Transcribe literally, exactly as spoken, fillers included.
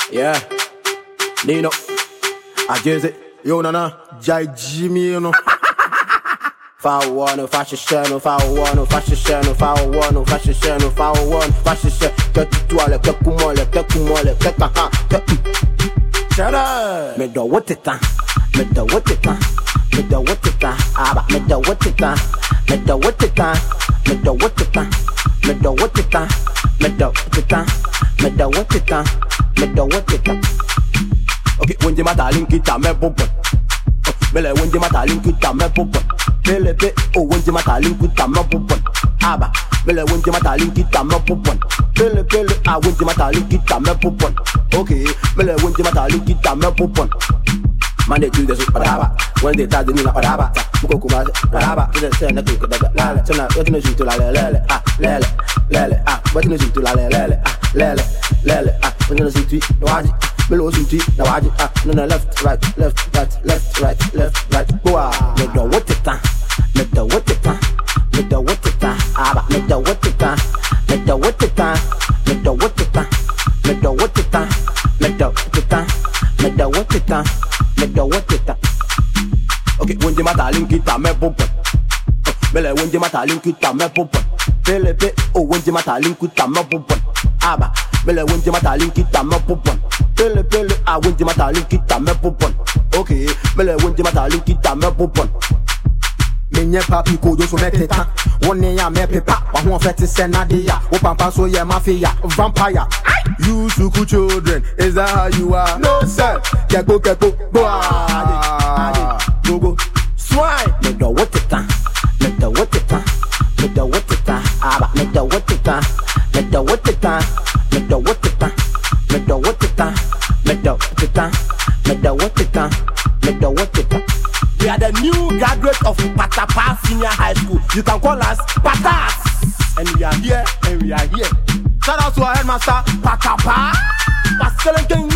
Yeah, Nino, I just it. Yo, Nana, Jai Jimmy, you know. Foul one, fashion channel, foul one, fashion channel, foul one, fashion channel, foul one, fashion channel. Cut to all the Kakumole, Kakumole, Kakaha. Shut up! Me do what it can, me do what it can, me do what it can, ah, me do what it can, me do what it can, me do what it can, me do what it can, me do what it can, me do what it can, me do what it can. Okay, when you mata link it, I'm a bumper. Bele when you mata link it, I'm a bumper. Bele be, oh when you mata link it, I'm a bumper. Aba, bele when you mata link it, I'm a bumper. Bele bele, ah when you mata link it, I'm a bumper. Okay, bele when you mata link it, I'm a bumper. Monday, Tuesday, Padaba. Wednesday, Thursday, Nina, Padaba. Muko Kuma, Padaba. Tuesday, Sunday, Kuka, Lale. Tonight, what you to Lale, Lele, ah, Lele, Lele, ah, what you to Lale, Lele, ah, Lele, Lele, ah, when you see to Waji, below Suti, Nawaji, ah, no, no, left, right, left, right, left, right, left, right, go ah, make the what it can, make the what it can, make the what it can, ah, make the what it can, make the what it can, make the what it can, make the what it can, make the what it can, make the what it can. Make the what it up. Okay, when you mata link it, I'm a bumper. Bele, when you mata link it, I'm a bumper. Bele, be, oh, when you mata link it, I'm a bumper. Aba, bele, when you mata link it, I'm a bumper. Bele, bele, ah, when you mata link it, I'm a bumper. Okay, bele, when you mata link it, I'm a bumper. Menye papi kojo so meteta. One ya me pepa. Wa ho fete senadia. Wo pampa so ye mafia. Vampire. You suku children. Is that how you are? No sir. Keko keko. Boa. Go go. Swine. Me do what it can. Me do what it can. Me do what it can. Aba. Me do what it can. Me do what it can. Me do what it can. Me do what it can. Me do what it can. Me do what it can. Me do what it can. We are the new graduates of Patapa Senior High School. You can call us Patas. And we are here, and we are here. Shout out to our headmaster, Patapa. Pascal